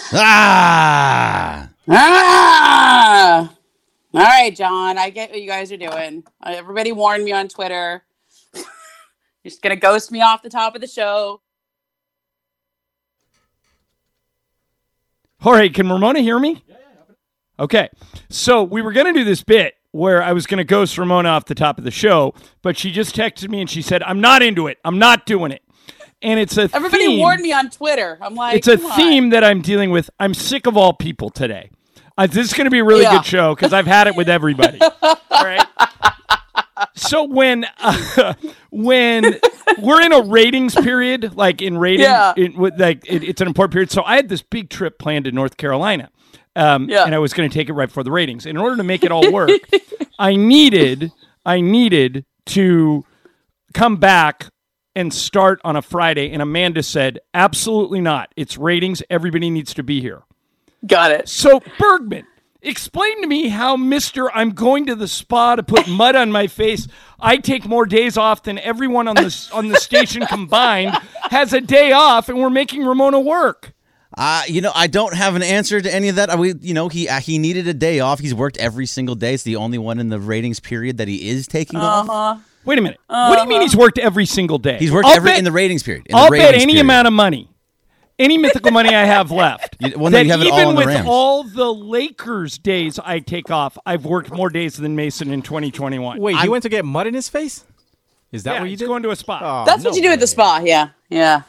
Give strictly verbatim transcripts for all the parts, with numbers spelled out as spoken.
Ah! Ah! All right, John. I get what you guys are doing. Uh, Everybody warned me on Twitter. You're just gonna ghost me off the top of the show. Jorge, can Ramona hear me? Yeah, yeah. Okay. So we were going to do this bit where I was going to ghost Ramona off the top of the show, but she just texted me and she said, I'm not into it. I'm not doing it. And it's a Everybody theme. warned me on Twitter. I'm like, It's a come on. theme that I'm dealing with. I'm sick of all people today. Uh, this is going to be a really Yeah. good show because I've had it with everybody. All right. So when uh, when we're in a ratings period, like in ratings, Yeah. it, with, like it, it's an important period. So I had this big trip planned to North Carolina, um, Yeah. and I was going to take it right before the ratings. In order to make it all work, I needed I needed to come back and start on a Friday. And Amanda said, "Absolutely not. It's ratings. Everybody needs to be here." Got it. So Bergman, explain to me how Mister I'm going to the spa to put mud on my face. I take more days off than everyone on the on the station combined has a day off, and we're making Ramona work. Uh, you know, I don't have an answer to any of that. We, you know, he uh, he needed a day off. He's worked every single day. It's the only one in the ratings period that he is taking Uh-huh. off. Wait a minute. What do you mean he's worked every single day? He's worked I'll every bet- in the ratings period. In I'll the bet ratings any period. amount of money, any mythical money I have left, You- well, no, that you have it even all in the with Rams. all the Lakers days I take off, I've worked more days than Mason in twenty twenty-one. Wait, I'm- he went to get mud in his face? Is that yeah, what you he's did? going to a spa. Oh, That's what no you do at the way. spa. Yeah. Yeah.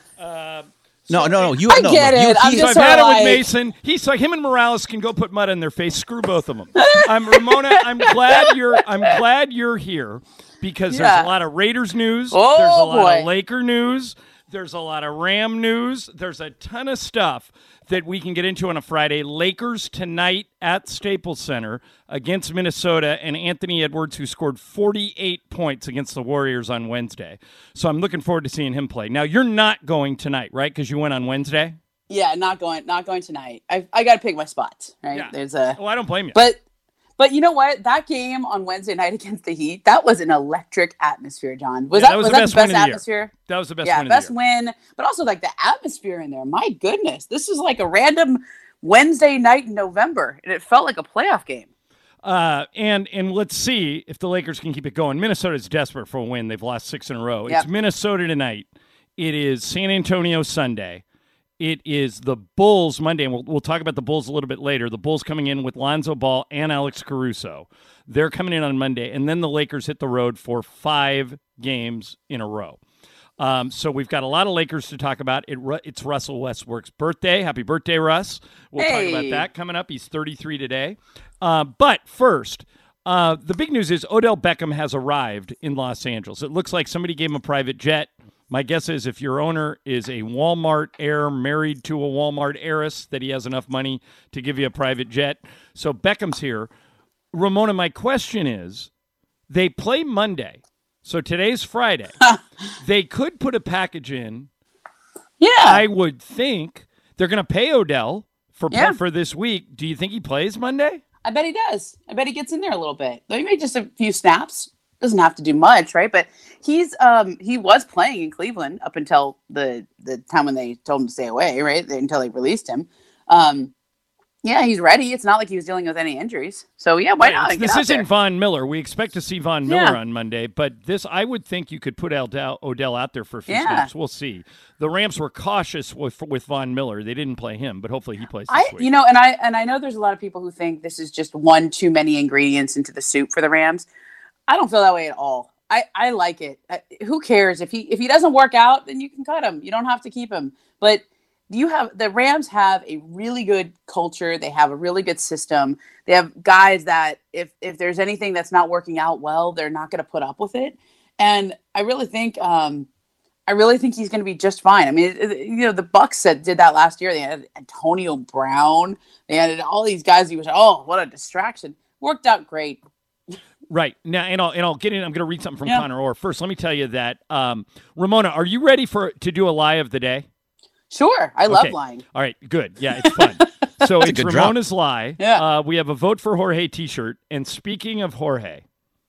No, no, no. You, I no, get look, you- it. I'm he- So just I've had it sort with of like- Mason. He's like him and Morales can go put mud on their face. Screw both of them. I'm Ramona. I'm glad you're. I'm glad you're here because there's Yeah. a lot of Raiders news. Oh, there's a lot boy. of Laker news. There's a lot of Ram news. There's a ton of stuff that we can get into on a Friday. Lakers tonight at Staples Center against Minnesota, and Anthony Edwards, who scored forty-eight points against the Warriors on Wednesday. So I'm looking forward to seeing him play. Now you're not going tonight, right? Because you went on Wednesday. Yeah. Not going. Not going tonight. I I got to pick my spots. Right. Yeah. There's a. Oh, I don't blame you. But but you know what? That game on Wednesday night against the Heat, that was an electric atmosphere, John. Was Yeah, that, that was was the that best the best win of the year. atmosphere? That was the best yeah, win of best the year. win. But also like the atmosphere in there. My goodness. This is like a random Wednesday night in November. And it felt like a playoff game. Uh, and and let's see if the Lakers can keep it going. Minnesota's desperate for a win. They've lost six in a row. Yep. It's Minnesota tonight. It is San Antonio Sunday. It is the Bulls Monday, and we'll, we'll talk about the Bulls a little bit later. The Bulls coming in with Lonzo Ball and Alex Caruso. They're coming in on Monday, and then the Lakers hit the road for five games in a row. Um, so we've got a lot of Lakers to talk about. It, it's Russell Westbrook's birthday. Happy birthday, Russ. We'll Hey. talk about that coming up. He's thirty-three today. Uh, but first, uh, the big news is Odell Beckham has arrived in Los Angeles. It looks like somebody gave him a private jet. My guess is if your owner is a Walmart heir married to a Walmart heiress, that he has enough money to give you a private jet. So Beckham's here. Ramona, my question is, they play Monday. So today's Friday. They could put a package in. Yeah. I would think they're going to pay Odell for Yeah. for this week. Do you think he plays Monday? I bet he does. I bet he gets in there a little bit. Maybe just a few snaps. Doesn't have to do much, right? But he's um he was playing in Cleveland up until the the time when they told him to stay away, right? Until they released him. Um yeah, he's ready. It's not like he was dealing with any injuries. So yeah, why Right, not? it's- Get This out isn't there. Von Miller. We expect to see Von Miller Yeah. on Monday, but this I would think you could put Odell, Odell out there for a few Yeah. snaps. We'll see. The Rams were cautious with with Von Miller. They didn't play him, but hopefully he plays this I week. you know, and I and I know there's a lot of people who think this is just one too many ingredients into the soup for the Rams. I don't feel that way at all. I, I like it. I, who cares if he if he doesn't work out, then you can cut him. You don't have to keep him. But you have the Rams have a really good culture. They have a really good system. They have guys that if if there's anything that's not working out well, they're not going to put up with it. And I really think um, I really think he's going to be just fine. I mean, it, it- you know, the Bucks said, did that last year. They had Antonio Brown. They had all these guys. You was oh, what a distraction. Worked out great. Right. Now, and I'll, and I'll get in. I'm going to read something from Yeah. Connor Orr. First, let me tell you that, um, Ramona, are you ready for to do a lie of the day? Sure, I love Okay. lying. All right, good. Yeah, it's fun. So it's good drop. Ramona's lie. Yeah. Uh, we have a vote for Jorge T-shirt. And speaking of Jorge,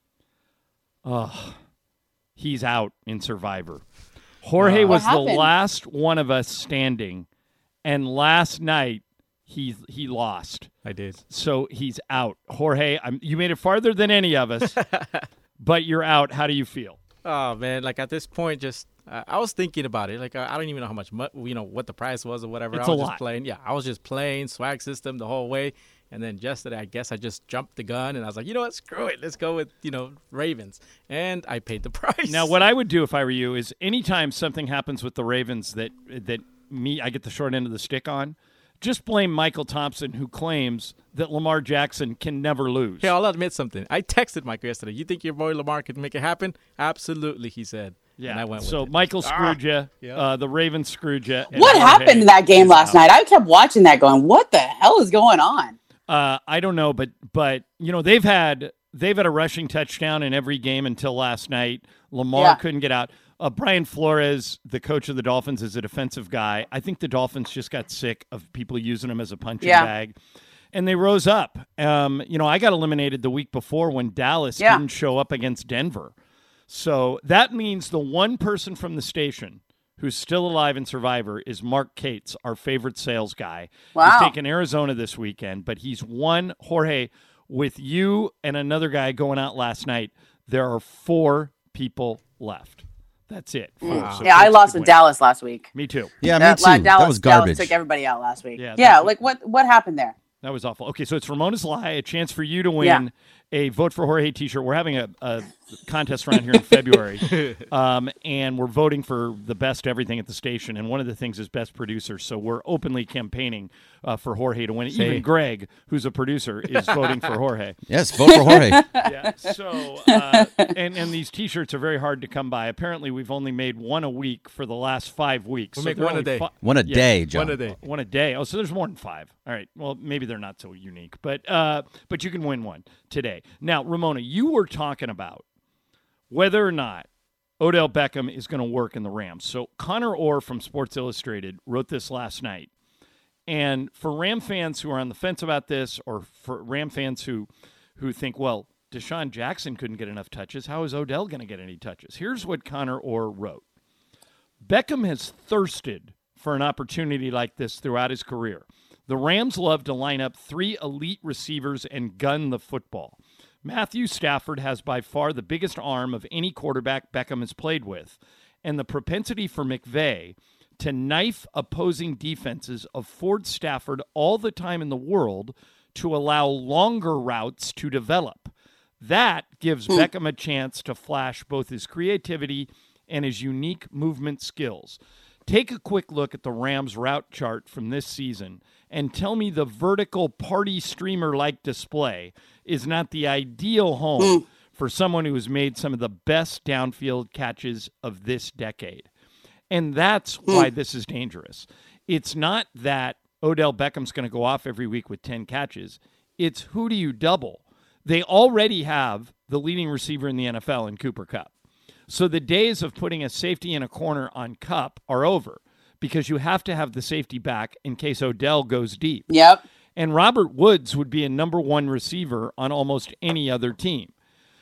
oh, he's out in Survivor. Jorge What was the happened? last one of us standing, and last night he he lost. I did. So he's out. Jorge, I'm, you made it farther than any of us, but you're out. How do you feel? Oh man, like at this point, just uh, I was thinking about it. Like I, I don't even know how much, mu- you know, what the price was or whatever. It's I was a just lot. playing. Yeah, I was just playing swag system the whole way. And then yesterday, I guess I just jumped the gun and I was like, you know what, screw it, let's go with you know Ravens, and I paid the price. Now, what I would do if I were you is anytime something happens with the Ravens that that me I get the short end of the stick on, just blame Michael Thompson, who claims that Lamar Jackson can never lose. Yeah, I'll admit something. I texted Michael yesterday. You think your boy Lamar could make it happen? Absolutely, he said. Yeah, and I went with so it. Michael screwed you. yeah. Uh, the Ravens screwed you. What happened in that game last night? I kept watching that going, what the hell is going on? Uh, I don't know, but but you know they've had they've had a rushing touchdown in every game until last night. Lamar Yeah. couldn't get out. Uh, Brian Flores, the coach of the Dolphins, is a defensive guy. I think the Dolphins just got sick of people using him as a punching Yeah. bag, and they rose up. Um, you know, I got eliminated the week before when Dallas Yeah. didn't show up against Denver. So that means the one person from the station who's still alive in Survivor is Mark Cates, our favorite sales guy. Wow. He's taking Arizona this weekend, but he's won. Jorge, with you and another guy going out last night, there are four people left. That's it. Four. Wow. So Yeah, I Cates lost could to win. Dallas last week. Me too. Yeah, me That- too. like, Dallas, that was garbage. Dallas took everybody out last week. Yeah, Yeah, that- like what what happened there? That was awful. Okay, so it's Ramona's Lie, a chance for you to win Yeah. a Vote for Jorge t-shirt. We're having a, a contest around here in February, um, and we're voting for the best everything at the station, and one of the things is best producer, so we're openly campaigning uh, for Jorge to win. Say. Even Greg, who's a producer, is voting for Jorge. Yes, vote for Jorge. Yeah, so, uh, and, and these t-shirts are very hard to come by. Apparently, we've only made one a week for the last five weeks. We'll so make they're one a only day. fi- One a Yeah. day, John. One a day. One a day. Oh, so there's more than five. All right. Well, maybe they're not so unique, but uh, but you can win one today. Now, Ramona, you were talking about whether or not Odell Beckham is going to work in the Rams. So Connor Orr from Sports Illustrated wrote this last night. And for Ram fans who are on the fence about this, or for Ram fans who who think, well, Deshaun Jackson couldn't get enough touches, how is Odell going to get any touches? Here's what Connor Orr wrote. Beckham has thirsted for an opportunity like this throughout his career. The Rams love to line up three elite receivers and gun the football. Matthew Stafford has by far the biggest arm of any quarterback Beckham has played with, and the propensity for McVay to knife opposing defenses affords Stafford all the time in the world to allow longer routes to develop. That gives Beckham a chance to flash both his creativity and his unique movement skills. Take a quick look at the Rams route chart from this season and tell me the vertical party streamer-like display is not the ideal home for someone who has made some of the best downfield catches of this decade. And that's why this is dangerous. It's not that Odell Beckham's going to go off every week with ten catches. It's who do you double? They already have the leading receiver in the N F L in Cooper Kupp. So the days of putting a safety in a corner on Kupp are over because you have to have the safety back in case Odell goes deep. Yep. And Robert Woods would be a number one receiver on almost any other team.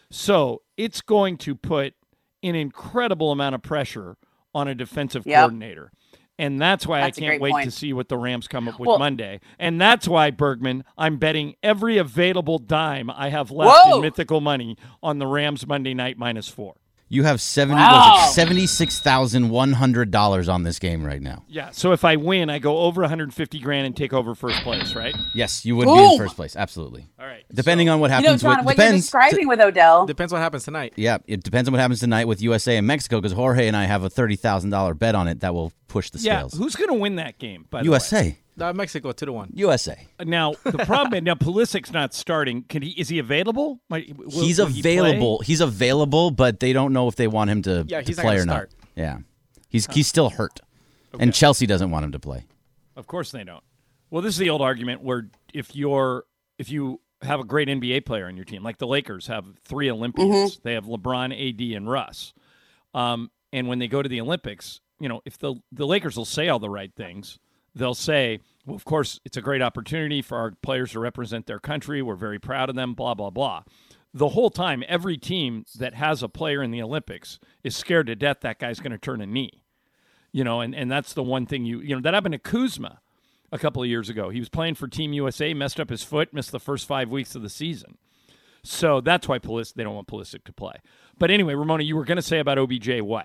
So it's going to put an incredible amount of pressure on a defensive Yep. coordinator. And that's why That's a I can't great wait point. to see what the Rams come up with Well- Monday. And that's why, Bergman, I'm betting every available dime I have left Whoa. in mythical money on the Rams Monday night minus four. You have seventy Wow. was it seventy-six thousand one hundred dollars on this game right now. Yeah, so if I win, I go over one hundred fifty grand and take over first place, right? Yes, you would be in Boom. first place. Absolutely. All right. Depending on what You know, happens John, with what you're depends. describing with Odell. Depends what happens tonight. Yeah, it depends on what happens tonight with U S A and Mexico because Jorge and I have a thirty thousand dollars bet on it that will push the Yeah, scales. who's going to win that game, by the U S A. way? Uh, Mexico two to one. U S A. Now, the problem is, now Pulisic's not starting. Can he? Is he available? Might- will- He's will he play? available. He's available, but they don't know if they want him to, Yeah, to he's not play gonna or not. start. Yeah. He's he's still hurt. And Chelsea doesn't want him to play. Of course they don't. Well, this is the old argument where if you're if you have a great N B A player on your team, like the Lakers have three Olympians, they have LeBron, A D, and Russ. Um, and when they go to the Olympics, you know, if the the Lakers will say all the right things, they'll say, well, of course, it's a great opportunity for our players to represent their country. We're very proud of them, blah, blah, blah. The whole time, every team that has a player in the Olympics is scared to death that guy's going to turn a knee. You know, and, and that's the one thing you, you know, that happened to Kuzma. a couple of years ago. He was playing for Team U S A, messed up his foot, missed the first five weeks of the season. So that's why Pulisic, they don't want Pulisic to play. But anyway, Ramona, you were going to say about O B J what?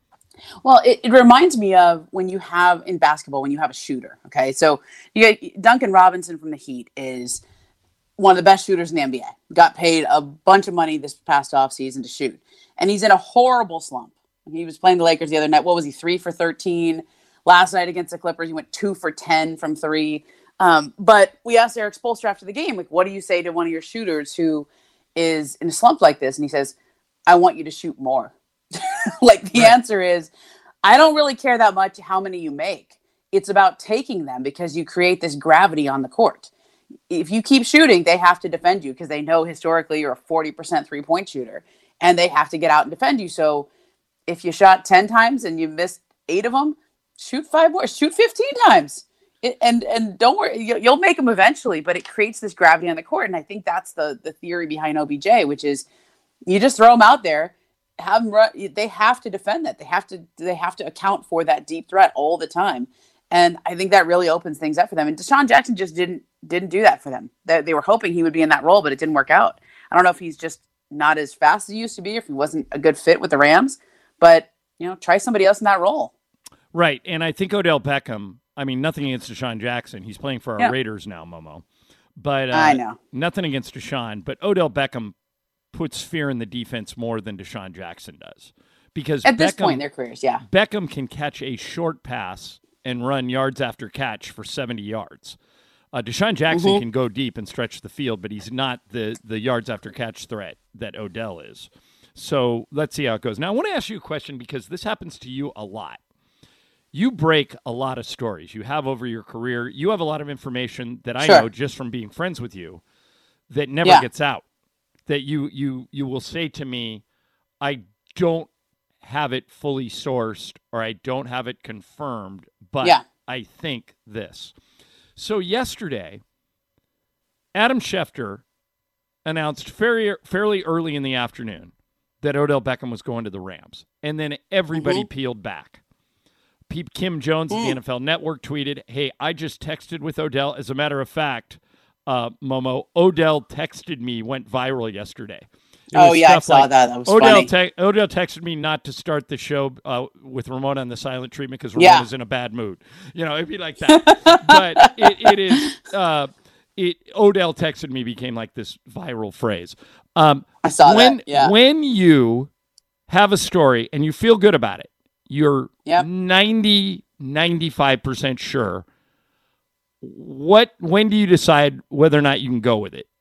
Well, it, it reminds me of when you have in basketball, when you have a shooter. Okay. So you get Duncan Robinson from the Heat is one of the best shooters in the N B A. Got paid a bunch of money this past offseason to shoot. And he's in a horrible slump. He was playing the Lakers the other night. What was he? Three for thirteen. Last night against the Clippers, he went two for ten from three. Um, but we asked Eric Spoelstra after the game, like, what do you say to one of your shooters who is in a slump like this? And he says, I want you to shoot more. Like the right. answer is, I don't really care that much how many you make. It's about taking them because you create this gravity on the court. If you keep shooting, they have to defend you because they know historically you're a forty percent three-point shooter and they have to get out and defend you. So if you shot ten times and you missed eight of them, shoot five more, shoot fifteen times. It, and and don't worry, you, you'll make them eventually, but it creates this gravity on the court. And I think that's the the theory behind O B J, which is you just throw them out there, have them run, they have to defend that. They have to they have to account for that deep threat all the time. And I think that really opens things up for them. And Deshaun Jackson just didn't didn't do that for them. They, they were hoping he would be in that role, but it didn't work out. I don't know if he's just not as fast as he used to be, or if he wasn't a good fit with the Rams, but you know, try somebody else in that role. Right. And I think Odell Beckham, I mean, nothing against Deshaun Jackson. He's playing for our yeah. Raiders now, Momo. But uh, I know. Nothing against Deshaun, but Odell Beckham puts fear in the defense more than Deshaun Jackson does. Because at Beckham, this point in their careers, yeah. Beckham can catch a short pass and run yards after catch for seventy yards. Uh, Deshaun Jackson mm-hmm. can go deep and stretch the field, but he's not the, the yards after catch threat that Odell is. So let's see how it goes. Now, I want to ask you a question because this happens to you a lot. You break a lot of stories. You have over your career. You have a lot of information that I sure. know just from being friends with you that never yeah. gets out. That you you you will say to me, I don't have it fully sourced or I don't have it confirmed, but yeah. I think this. So yesterday, Adam Schefter announced fairly, fairly early in the afternoon that Odell Beckham was going to the Rams. And then everybody mm-hmm. peeled back. Kim Jones at the N F L Network tweeted, hey, I just texted with Odell. As a matter of fact, uh, Momo, Odell texted me, went viral yesterday. It oh, yeah, I saw like, that. That was Odell funny. Te- Odell texted me not to start the show uh, with Ramona on the silent treatment because Ramona's yeah. in a bad mood. You know, it'd be like that. But it, it is, uh, it. Odell texted me became like this viral phrase. Um, I saw when, that, yeah. When you have a story and you feel good about it, you're yep. ninety, ninety-five percent sure. What? When do you decide whether or not you can go with it?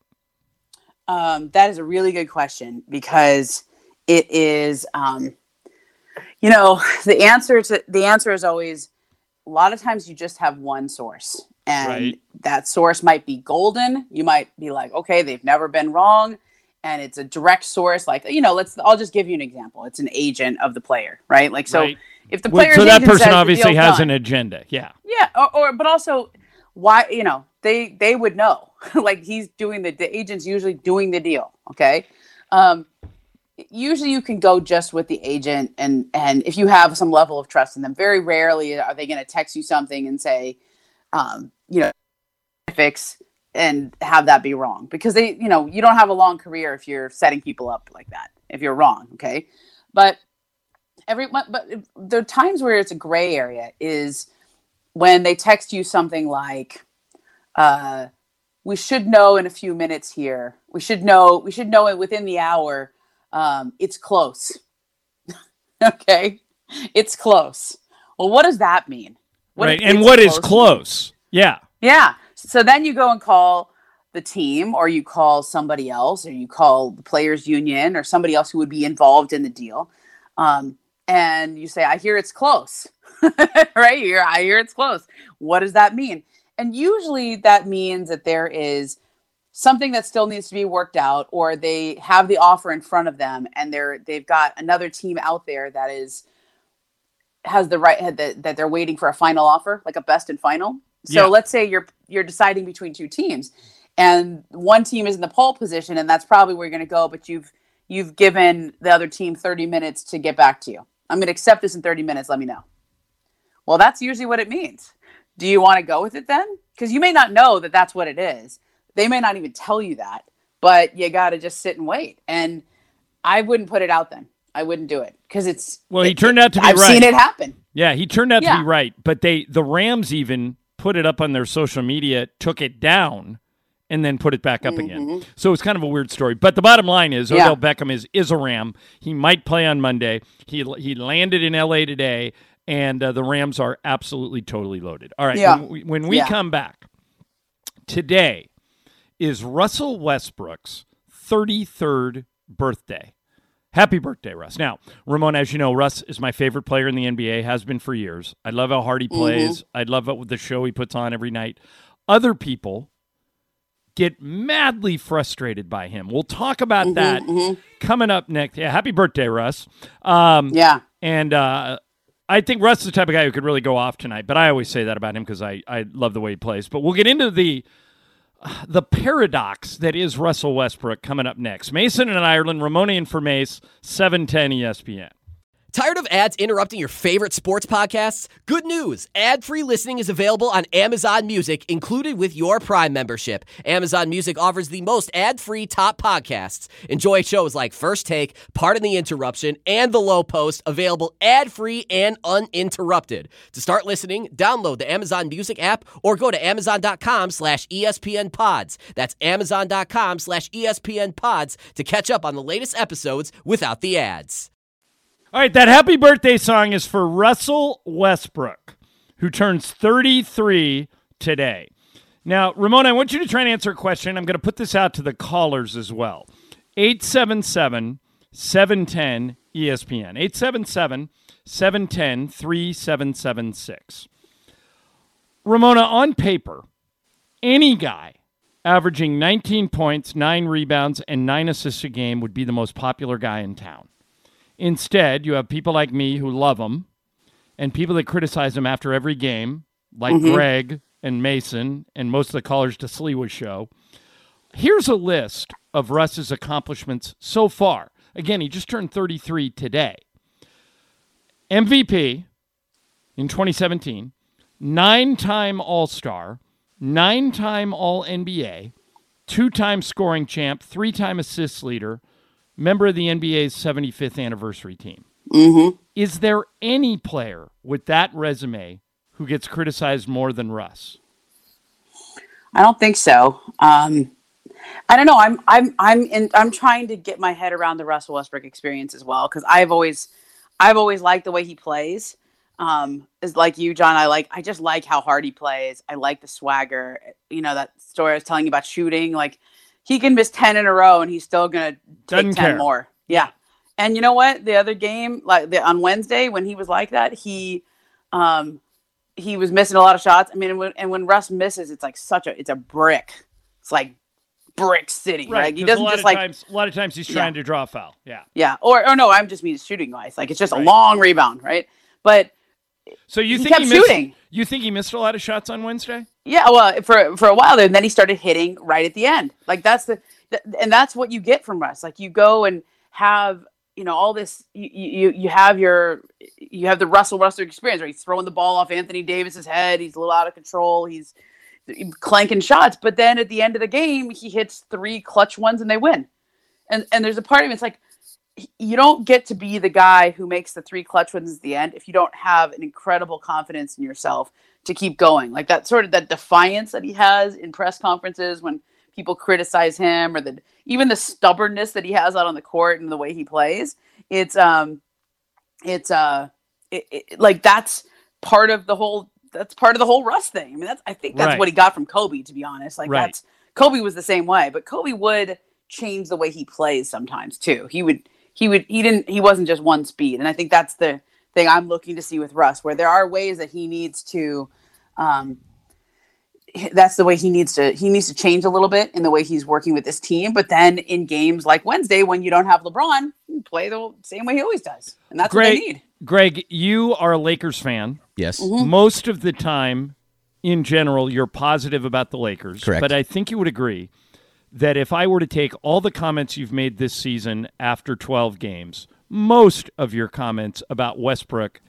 Um, that is a really good question because it is, um, you know, the answer to the answer is always a lot of times you just have one source and right. that source might be golden. You might be like, okay, they've never been wrong. And it's a direct source, like, you know, let's, I'll just give you an example. It's an agent of the player, right? Like, so right. if the player's well, so that agent person says obviously the has done, an agenda. Yeah. Yeah. Or, or, but also why, you know, they, they would know, like he's doing the, the agent's usually doing the deal. Okay. Um, usually you can go just with the agent and, and if you have some level of trust in them, very rarely are they going to text you something and say, um, you know, fix and have that be wrong because they, you know, you don't have a long career if you're setting people up like that, if you're wrong. Okay. But every, but there are times where it's a gray area is when they text you something like, uh, we should know in a few minutes here. We should know, we should know it within the hour. Um, it's close. Okay. It's close. Well, what does that mean? What right. And what is close? Mean? Yeah. Yeah. So then you go and call the team or you call somebody else or you call the players union or somebody else who would be involved in the deal. Um, and you say, I hear it's close, right here. I hear it's close. What does that mean? And usually that means that there is something that still needs to be worked out or they have the offer in front of them and they're, they've got another team out there that is, has the right that, that they're waiting for a final offer, like a best and final. So yeah. let's say you're you're deciding between two teams and one team is in the pole position and that's probably where you're going to go. But you've you've given the other team thirty minutes to get back to you. I'm going to accept this in thirty minutes. Let me know. Well, that's usually what it means. do you want to go with it then? Because you may not know that that's what it is. They may not even tell you that, but you got to just sit and wait. And I wouldn't put it out then. I wouldn't do it because it's. Well, he it, turned out to be I've right. I've seen it happen. Yeah, he turned out yeah. to be right. But they, the Rams even put it up on their social media, took it down, and then put it back up mm-hmm. again. So it's kind of a weird story. But the bottom line is Odell yeah. Beckham is, is a Ram. He might play on Monday. He he landed in L A today, and uh, the Rams are absolutely totally loaded. All right, yeah. when we, when we yeah. come back, today is Russell Westbrook's thirty-third birthday. Happy birthday, Russ. Now, Ramon, as you know, Russ is my favorite player in the N B A, has been for years. I love how hard he plays. Mm-hmm. I love it with the show he puts on every night. Other people get madly frustrated by him. We'll talk about mm-hmm, that mm-hmm. coming up next. Yeah, happy birthday, Russ. Um, yeah. And uh, I think Russ is the type of guy who could really go off tonight, but I always say that about him because I, I love the way he plays. But we'll get into the the paradox that is Russell Westbrook coming up next. Mason and Ireland, Ramonian for Mace, seven ten E S P N. Tired of ads interrupting your favorite sports podcasts? Good news! Ad-free listening is available on Amazon Music, included with your Prime membership. Amazon Music offers the most ad-free top podcasts. Enjoy shows like First Take, Pardon the Interruption, and The Low Post, available ad-free and uninterrupted. To start listening, download the Amazon Music app or go to amazon.com slash ESPN pods. That's amazon.com slash ESPN pods to catch up on the latest episodes without the ads. All right, that happy birthday song is for Russell Westbrook, who turns thirty-three today. Now, Ramon, I want you to try and answer a question. I'm going to put this out to the callers as well. eight seven seven, seven one zero, E S P N. eight seven seven, seven one zero, three seven seven six. Ramona, on paper, any guy averaging nineteen points, nine rebounds, and nine assists a game would be the most popular guy in town. Instead, you have people like me who love him and people that criticize him after every game, like mm-hmm. Greg and Mason and most of the callers to Sliwa's show. Here's a list of Russ's accomplishments so far. Again, he just turned thirty-three today. M V P in twenty seventeen, nine-time All-Star, nine-time All-N B A, two-time scoring champ, three-time assists leader, member of the N B A's seventy-fifth anniversary team. Mm-hmm. Is there any player with that resume who gets criticized more than Russ? I don't think so. Um, I don't know. I'm I'm I'm in, I'm trying to get my head around the Russell Westbrook experience as well because I've always I've always liked the way he plays. Um, is like you, John. I like I just like how hard he plays. I like the swagger. You know that story I was telling you about shooting, like. He can miss ten in a row and he's still going to take Doesn't ten care. more. Yeah. And you know what? The other game, like the, on Wednesday when he was like that, he um, he was missing a lot of shots. I mean, and when, and when Russ misses, it's like such a, it's a brick. It's like brick city. Right. Like he doesn't a lot just of like, times, a lot of times he's trying yeah. to draw a foul. Yeah. Yeah. Or, or no, I'm just mean shooting wise. Like it's just right. a long rebound. Right. But so you he think kept he missed, shooting. You think he missed a lot of shots on Wednesday? Yeah. Well, for, for a while there, and then he started hitting right at the end. Like that's the, and that's what you get from Russ. Like you go and have, you know, all this, you, you, you have your, you have the Russell Russell experience, right? He's throwing the ball off Anthony Davis's head. He's a little out of control. He's clanking shots, but then at the end of the game, he hits three clutch ones and they win. And, and there's a part of me, it's like, you don't get to be the guy who makes the three clutch ones at the end if you don't have an incredible confidence in yourself to keep going. Like that sort of that defiance that he has in press conferences when people criticize him, or the even the stubbornness that he has out on the court and the way he plays. It's um, it's uh, it, it, like that's part of the whole. That's part of the whole Russ thing. I mean, that's I think that's right. what he got from Kobe. To be honest, like right. that's Kobe was the same way, but Kobe would change the way he plays sometimes too. He would he would he didn't he wasn't just one speed, and I think that's the thing I'm looking to see with Russ, where there are ways that he needs to. Um, that's the way he needs to he needs to change a little bit in the way he's working with this team. But then in games like Wednesday, when you don't have LeBron, you play the same way he always does. And that's Greg, what they need. Greg, you are a Lakers fan. Yes. Mm-hmm. Most of the time, in general, you're positive about the Lakers. Correct. But I think you would agree that if I were to take all the comments you've made this season after twelve games, most of your comments about Westbrook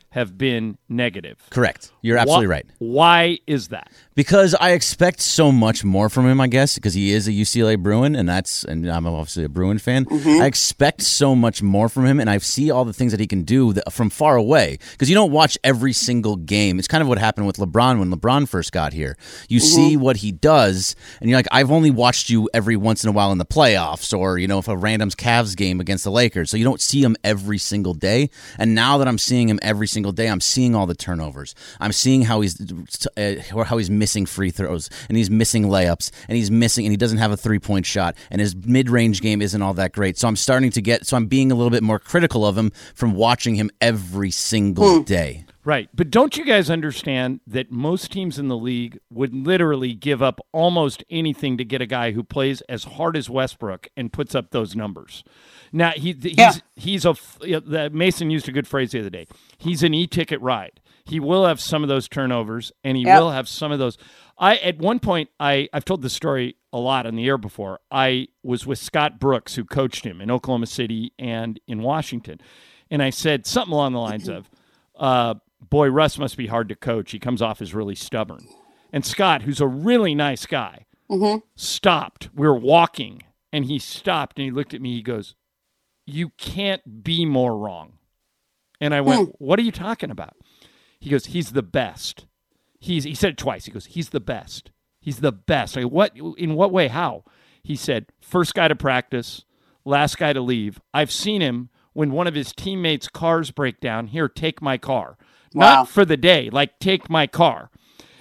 have been negative. Correct. You're absolutely Wh- right. Why is that? Because I expect so much more from him, I guess, because he is a U C L A Bruin, and that's, and I'm obviously a Bruin fan. Mm-hmm. I expect so much more from him, and I see all the things that he can do that, from far away. Because you don't watch every single game. It's kind of what happened with LeBron when LeBron first got here. You Mm-hmm. see what he does, and you're like, I've only watched you every once in a while in the playoffs, or you know, if a random Cavs game against the Lakers. So you don't see him every single day. And now that I'm seeing him every single day, I'm seeing all the turnovers. I'm seeing how he's uh, how he's missing free throws, and he's missing layups, and he's missing, and he doesn't have a three-point shot, and his mid-range game isn't all that great. So I'm starting to get, so I'm being a little bit more critical of him from watching him every single day. Right. But don't you guys understand that most teams in the league would literally give up almost anything to get a guy who plays as hard as Westbrook and puts up those numbers? Now, he he's Yeah. he's a you know, Mason used a good phrase the other day. He's an e-ticket ride. He will have some of those turnovers, and he Yep. will have some of those. I at one point I I've told this story a lot on the air before. I was with Scott Brooks, who coached him in Oklahoma City and in Washington, and I said something along the lines of, uh, "Boy, Russ must be hard to coach. He comes off as really stubborn." And Scott, who's a really nice guy, Mm-hmm. stopped. We were walking, and he stopped, and he looked at me. He goes, "You can't be more wrong." And I went, "What are you talking about?" He goes, "He's the best." He's, he said it twice. He goes, "He's the best. He's the best." I go, "What? In what way? How?" He said, "First guy to practice, last guy to leave. I've seen him when one of his teammates' cars break down. Here, take my car." Wow. Not for the day, like take my car.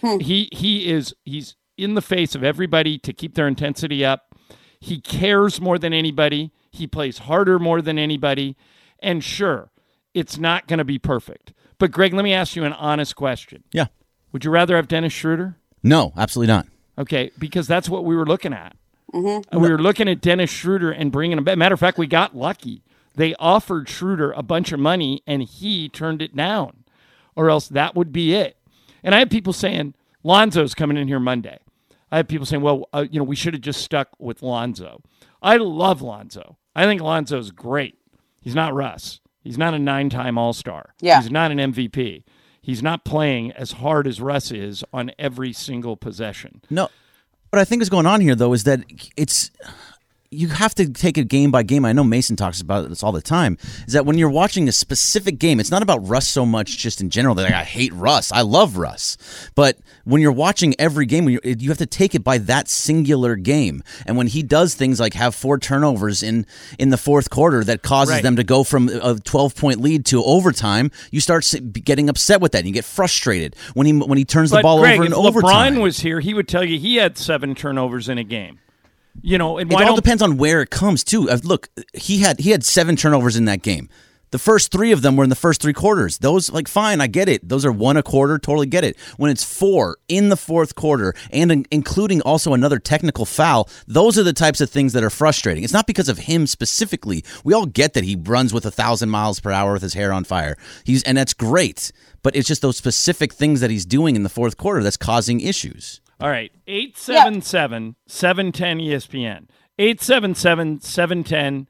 He he is he's in the face of everybody to keep their intensity up. He cares more than anybody. He plays harder more than anybody. And sure, it's not going to be perfect. But Greg, let me ask you an honest question. Yeah. Would you rather have Dennis Schroeder? No, absolutely not. Okay, because that's what we were looking at. Mm-hmm. We were looking at Dennis Schroeder and bringing him back. Matter of fact, we got lucky. They offered Schroeder a bunch of money, and he turned it down, or else that would be it. And I have people saying, Lonzo's coming in here Monday. I have people saying, well, uh, you know, we should have just stuck with Lonzo. I love Lonzo. I think Lonzo's great. He's not Russ. He's not a nine-time All-Star. Yeah. He's not an M V P. He's not playing as hard as Russ is on every single possession. No, what I think is going on here, though, is that it's you have to take it game by game. I know Mason talks about this all the time, is that when you're watching a specific game, it's not about Russ so much just in general. That like, I hate Russ. I love Russ. But when you're watching every game, when you're, you have to take it by that singular game. And when he does things like have four turnovers in, in the fourth quarter that causes Right. them to go from a twelve-point lead to overtime, you start getting upset with that. And you get frustrated when he when he turns the But ball Greg, over in if overtime. LeBron was here, he would tell you he had seven turnovers in a game. You know, and It why all don't depends on where it comes to. Uh, Look, he had he had seven turnovers in that game. The first three of them were in the first three quarters. Those, like, fine, I get it. Those are one a quarter, totally get it. When it's four in the fourth quarter, and in, including also another technical foul, those are the types of things that are frustrating. It's not because of him specifically. We all get that he runs with a thousand miles per hour with his hair on fire. He's and that's great. But it's just those specific things that he's doing in the fourth quarter that's causing issues. All right, eight seven seven, seven one zero E S P N. eight seven seven, seven one zero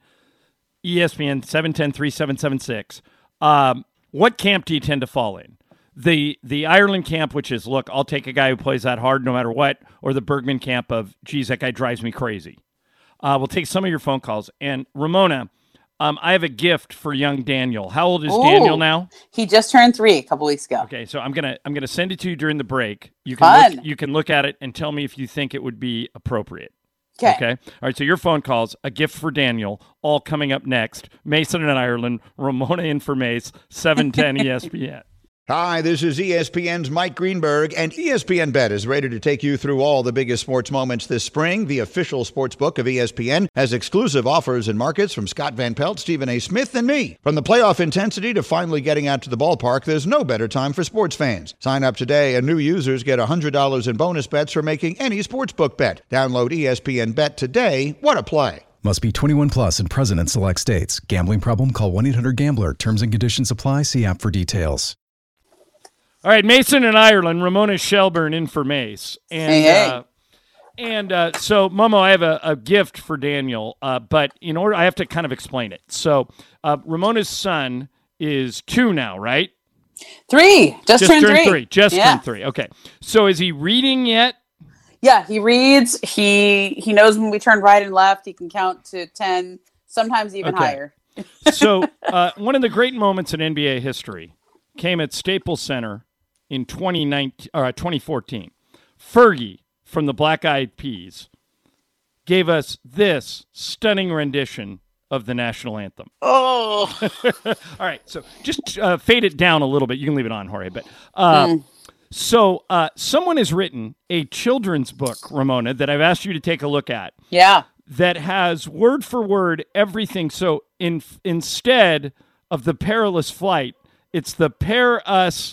E S P N, seven one zero, three seven seven six. Um, what camp do you tend to fall in? The the Ireland camp, which is, look, I'll take a guy who plays that hard no matter what, or the Bergman camp of, geez, that guy drives me crazy. Uh, we'll take some of your phone calls. And Ramona, um, I have a gift for young Daniel. How old is Ooh. Daniel now? He just turned three a couple weeks ago. Okay, so I'm gonna I'm gonna send it to you during the break. You can Fun. look, you can look at it and tell me if you think it would be appropriate. Okay. Okay. All right. So your phone calls, a gift for Daniel, all coming up next. Mason and Ireland, Ramona in for Mace, seven ten E S P N. Hi, this is E S P N's Mike Greenberg, and E S P N Bet is ready to take you through all the biggest sports moments this spring. The official sports book of E S P N has exclusive offers and markets from Scott Van Pelt, Stephen A. Smith, and me. From the playoff intensity to finally getting out to the ballpark, there's no better time for sports fans. Sign up today, and new users get one hundred dollars in bonus bets for making any sportsbook bet. Download E S P N Bet today. What a play. Must be twenty-one plus and present in select states. Gambling problem? Call one eight hundred gambler. Terms and conditions apply. See app for details. All right, Mason and Ireland, Ramona Shelburne in for Mace. And Hey, hey. Uh, and uh, so, Momo, I have a, a gift for Daniel, uh, but in order, I have to kind of explain it. So, uh, Ramona's son is two now, right? Three. Just, Just turned, turned three. three. Just yeah. turned three. Okay. So is he reading yet? Yeah, he reads. He he knows when we turn right and left. He can count to ten, sometimes even Okay. higher. So uh, one of the great moments in N B A history came at Staples Center in twenty nineteen, or twenty fourteen. Fergie from the Black Eyed Peas gave us this stunning rendition of the national anthem. Oh. All right, so just uh, fade it down a little bit. You can leave it on, Jorge. But uh, Mm. so uh, someone has written a children's book, Ramona, that I've asked you to take a look at. Yeah. That has word for word everything. So in instead of the perilous flight, it's the pair us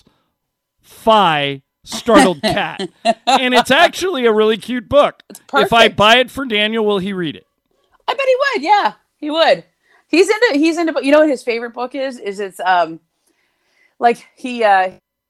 fi startled cat, and it's actually a really cute book. It's perfect. If I buy it for Daniel, will he read it? I bet he would. Yeah, he would. He's into. He's into. You know what his favorite book is? Is it's um, like he uh,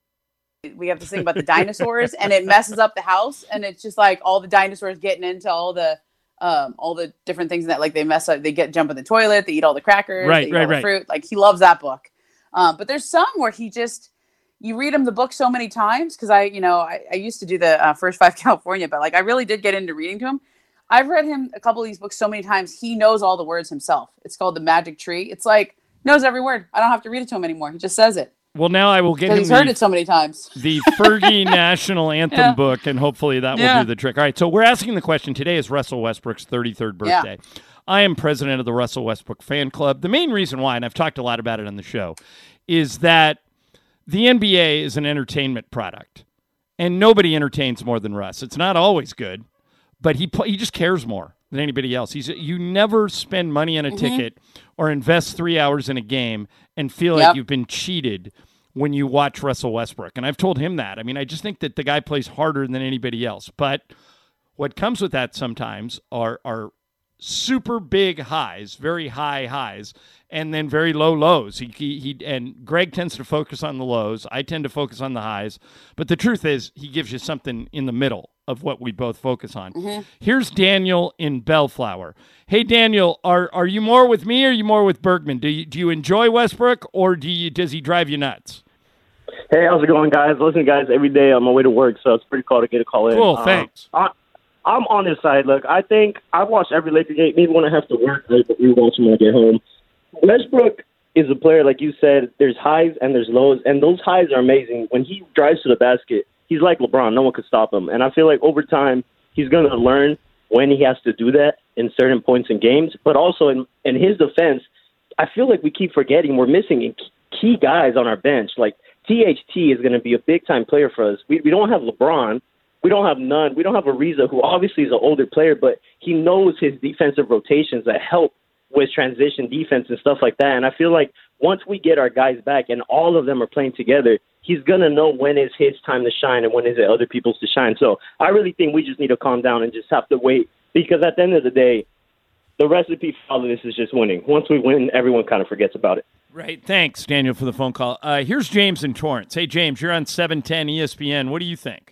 we have this thing about the dinosaurs, and it messes up the house, and it's just like all the dinosaurs getting into all the um, all the different things that like they mess up. They get jump in the toilet. They eat all the crackers. Right, they eat right, all the right. fruit. Like he loves that book. Um, but there's some where he just. You read him the book so many times because I, you know, I, I used to do the uh, First Five California, but like I really did get into reading to him. I've read him a couple of these books so many times. He knows all the words himself. It's called The Magic Tree. It's like knows every word. I don't have to read it to him anymore. He just says it Well, now I will get because him he's heard the, it so many times. the Fergie National Anthem Yeah. book, and hopefully that will Yeah. do the trick. All right, so we're asking the question. Today is Russell Westbrook's thirty-third Yeah. birthday. I am president of the Russell Westbrook fan club. The main reason why, and I've talked a lot about it on the show, is that the N B A is an entertainment product, and nobody entertains more than Russ. It's not always good, but he he just cares more than anybody else. He's you never spend money on a Mm-hmm. ticket or invest three hours in a game and feel Yep. like you've been cheated when you watch Russell Westbrook. And I've told him that. I mean, I just think that the guy plays harder than anybody else. But what comes with that sometimes are are super big highs, very high highs, and then very low lows. He, he he and Greg tends to focus on the lows. I tend to focus on the highs. But the truth is, he gives you something in the middle of what we both focus on. Mm-hmm. Here's Daniel in Bellflower. Hey, Daniel, are are you more with me or are you more with Bergman? Do you do you enjoy Westbrook or do you does he drive you nuts? Hey, how's it going, guys? Listen, guys, every day on my way to work, so it's pretty cool to get a call in. Cool, Um, thanks. I, I'm on this side. Look, I think I've watched every Laker game, maybe when I have to work, but we watch them when I get home. Westbrook is a player, like you said, there's highs and there's lows, and those highs are amazing. When he drives to the basket, he's like LeBron. No one could stop him. And I feel like over time, he's going to learn when he has to do that in certain points in games. But also in, in his defense, I feel like we keep forgetting we're missing key guys on our bench. Like T H T is going to be a big-time player for us. We, we don't have LeBron. We don't have none. We don't have Ariza, who obviously is an older player, but he knows his defensive rotations that help with transition defense and stuff like that. And I feel like once we get our guys back and all of them are playing together, he's going to know when is his time to shine and when is it other people's to shine. So I really think we just need to calm down and just have to wait, because at the end of the day, the recipe for all of this is just winning. Once we win, everyone kind of forgets about it. Right. Thanks, Daniel, for the phone call. Uh, here's James in Torrance. Hey, James, you're on seven ten E S P N. What do you think?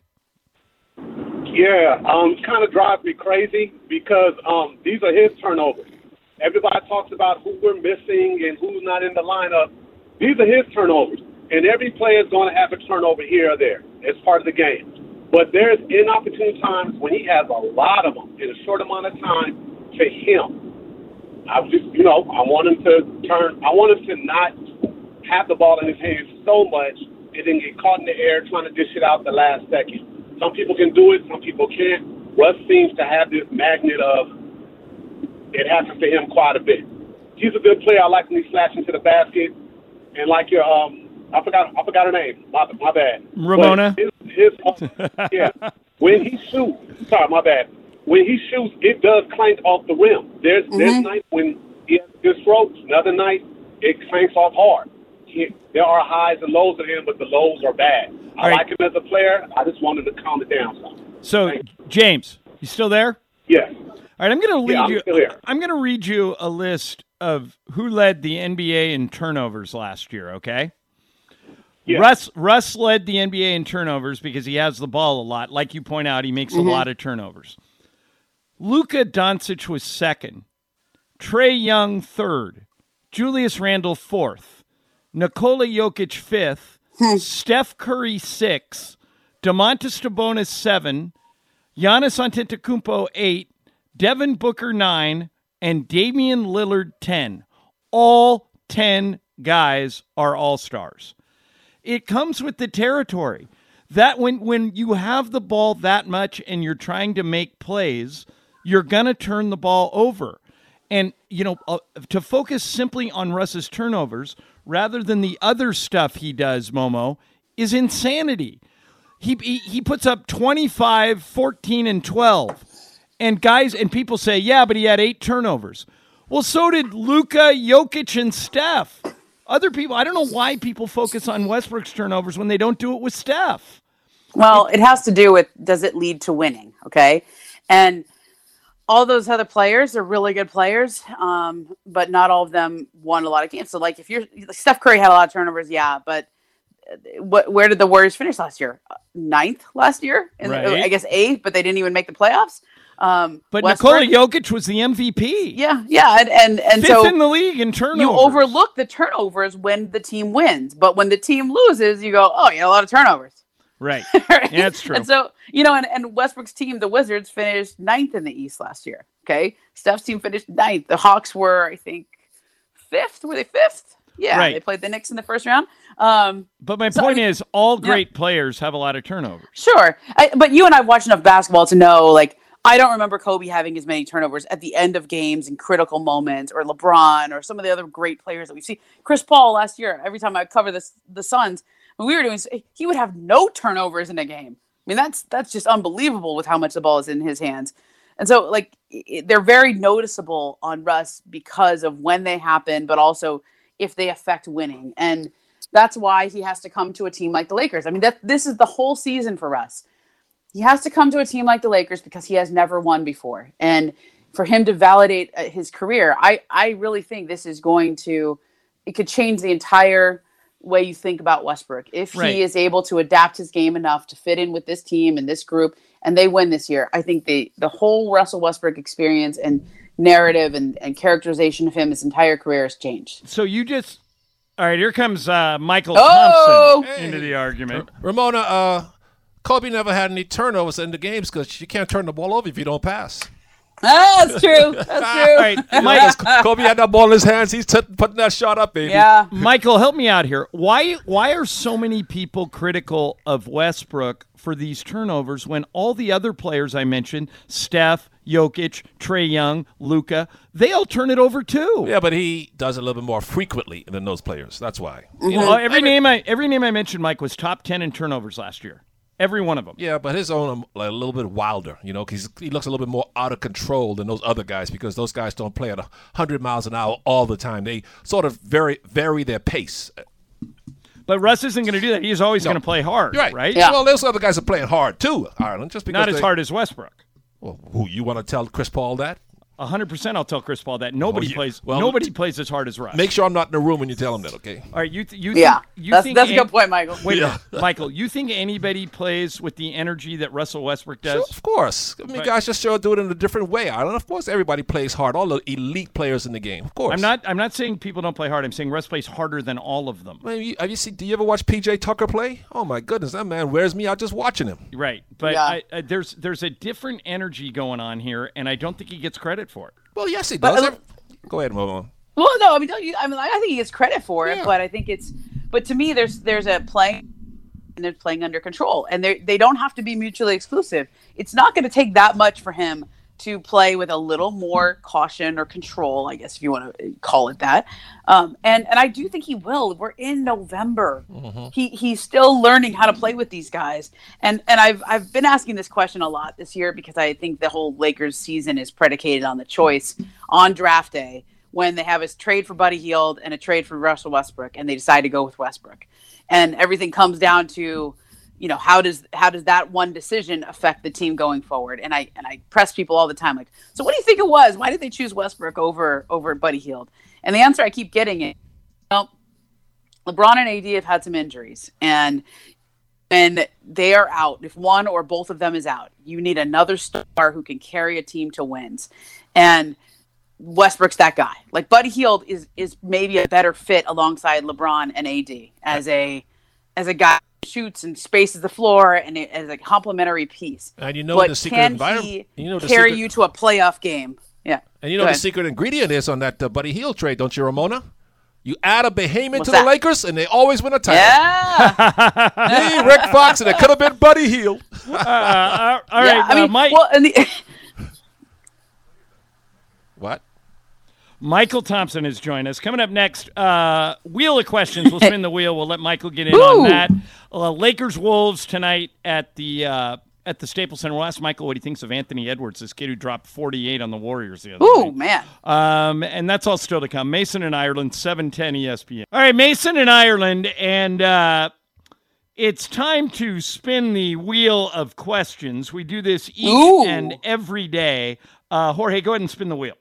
Yeah, um, kind of drives me crazy because um, these are his turnovers. Everybody talks about who we're missing and who's not in the lineup. These are his turnovers, and every player is going to have a turnover here or there. It's part of the game. But there's inopportune times when he has a lot of them in a short amount of time to him. I just, you know, I want him to turn. I want him to not have the ball in his hands so much and then get caught in the air trying to dish it out the last second. Some people can do it, some people can't. Russ seems to have this magnet of it happens to him quite a bit. He's a good player. I like when he slaps into the basket. And like your, um, I forgot, I forgot her name. My, my bad. Ramona. His, his, yeah. When he shoots, sorry, my bad. When he shoots, it does clank off the rim. There's mm-hmm. there's nights when he has good strokes. Another night, it clanks off hard. He, there are highs and lows of him, but the lows are bad. I All right. like him as a player. I just wanted to calm it down some. So, James, you still there? Yes. All right, I'm going to lead Yeah, I'm you. still here. I'm going to read you a list of who led the N B A in turnovers last year. Okay. Yeah. Russ Russ led the N B A in turnovers because he has the ball a lot. Like you point out, he makes mm-hmm. a lot of turnovers. Luka Doncic was second. Trae Young third. Julius Randle fourth. Nikola Jokic fifth. Steph Curry six, Domantas Sabonis seven, Giannis Antetokounmpo eight, Devin Booker nine, and Damian Lillard ten. All ten guys are all-stars. It comes with the territory. That when, when you have the ball that much and you're trying to make plays, you're going to turn the ball over. And, you know, uh, to focus simply on Russ's turnovers rather than the other stuff he does, Momo, is insanity. He, he he puts up twenty-five, fourteen, and twelve. And guys, and people say, yeah, but he had eight turnovers. Well, so did Luka, Jokic, and Steph. Other people, I don't know why people focus on Westbrook's turnovers when they don't do it with Steph. Well, it has to do with, does it lead to winning? Okay. And all those other players are really good players, um, but not all of them won a lot of games. So, like, if you're Steph Curry had a lot of turnovers, yeah, but what? Where did the Warriors finish last year? Ninth last year, and right. I guess eighth, but they didn't even make the playoffs. Um, but Westbrook, Nikola Jokic was the M V P. Yeah, yeah, and and, and Fifth so in the league in turnovers. You overlook the turnovers when the team wins, but when the team loses, you go, "Oh, you had a lot of turnovers." Right. Right? Yeah, that's true. And so, you know, and, and Westbrook's team, the Wizards, finished ninth in the East last year. Okay. Steph's team finished ninth. The Hawks were, I think, fifth. Were they fifth? Yeah. Right. They played the Knicks in the first round. Um, but my so, point I mean, is, all great yeah. players have a lot of turnovers. Sure. I, but you and I watch enough basketball to know, like, I don't remember Kobe having as many turnovers at the end of games in critical moments, or LeBron, or some of the other great players that we see. Chris Paul last year, every time I cover this, the Suns, when we were doing, he would have no turnovers in a game. I mean, that's that's just unbelievable with how much the ball is in his hands. And so, like, it, they're very noticeable on Russ because of when they happen, but also if they affect winning. And that's why he has to come to a team like the Lakers. I mean, that this is the whole season for Russ. He has to come to a team like the Lakers because he has never won before. And for him to validate his career, I, I really think this is going to, it could change the entire way you think about Westbrook. If right. he is able to adapt his game enough to fit in with this team and this group, and they win this year, I think the, the whole Russell Westbrook experience and narrative and, and characterization of him his entire career has changed. So you just, all right, here comes uh, Michael oh! Thompson hey. into the argument. Ramona, uh, Kobe never had any turnovers in the games because you can't turn the ball over if you don't pass. Ah, that's true. That's true. All right, Mike, Kobe had that ball in his hands. He's t- putting that shot up, baby. Yeah. Michael, help me out here. Why why are so many people critical of Westbrook for these turnovers when all the other players I mentioned, Steph, Jokic, Trae Young, Luka, they all turn it over too? Yeah, but he does it a little bit more frequently than those players. That's why. Mm-hmm. You know, well, every I mean, name I every name I mentioned, Mike, was top ten in turnovers last year. Every one of them. Yeah, but his own um, like, a little bit wilder, you know, because he looks a little bit more out of control than those other guys because those guys don't play at one hundred miles an hour all the time. They sort of vary, vary their pace. But Russ isn't going to do that. He's always no. going to play hard, right? right? Yeah. Well, those other guys are playing hard, too, Ireland. Just because Not as they, hard as Westbrook. Well, who, you want to tell Chris Paul that? A hundred percent, I'll tell Chris Paul that nobody oh, yeah. plays. Well, nobody plays as hard as Russ. Make sure I'm not in the room when you tell him that, okay? All right, you th- you yeah, think, you that's think that's an- a good point, Michael. Wait, yeah. Michael, you think anybody plays with the energy that Russell Westbrook does? Sure, of course. I mean, but, guys just sure do it in a different way. I don't. Of course, everybody plays hard. All the elite players in the game, of course. I'm not. I'm not saying people don't play hard. I'm saying Russ plays harder than all of them. I mean, you, have you seen? Do you ever watch P J Tucker play? Oh my goodness, that man wears me out just watching him. Right, but yeah. I, I, there's there's a different energy going on here, and I don't think he gets credit for it. Well, yes, he But, does. uh, Go ahead, move on. Well, no, I mean, don't you, I mean, I think he gets credit for it, Yeah. but I think it's, but to me, there's there's a playing, and they're playing under control, and they they don't have to be mutually exclusive. It's not going to take that much for him to play with a little more caution or control, I guess if you want to call it that. Um, and and I do think he will. We're in November. Mm-hmm. He he's still learning how to play with these guys. And and I've I've been asking this question a lot this year because I think the whole Lakers season is predicated on the choice on draft day when they have a trade for Buddy Hield and a trade for Russell Westbrook, and they decide to go with Westbrook. And everything comes down to, you know, how does how does that one decision affect the team going forward? And I and I press people all the time, like, so what do you think it was? Why did they choose Westbrook over over Buddy Hield? And the answer I keep getting is, well, LeBron and A D have had some injuries, and and they are out. If one or both of them is out, you need another star who can carry a team to wins. And Westbrook's that guy. Like, Buddy Hield is is maybe a better fit alongside LeBron and A D as a as a guy who shoots and spaces the floor and it, as a complementary piece. And you know but the secret can environment. he You know the carry secret, you to a playoff game? Yeah. and you know Go the ahead. secret ingredient is on that uh, Buddy Hield trade, don't you, Ramona? You add a behemoth What's to that? the Lakers, and they always win a title. Yeah. Me, Rick Fox, and it could have been Buddy Hield. Uh, all all yeah. right, I mean, uh, Mike. well, and the, What? Michael Thompson has joined us. Coming up next, uh, wheel of questions. We'll spin the wheel. We'll let Michael get in Ooh. on that. Uh, Lakers Wolves tonight at the uh, at the Staples Center. We'll ask Michael what he thinks of Anthony Edwards, this kid who dropped forty-eight on the Warriors the other ooh, night. man. Um, and that's all still to come. Mason in Ireland, seven ten E S P N. All right, Mason in Ireland, and uh, it's time to spin the wheel of questions. We do this each Ooh. and every day. Uh, Jorge, go ahead and spin the wheel.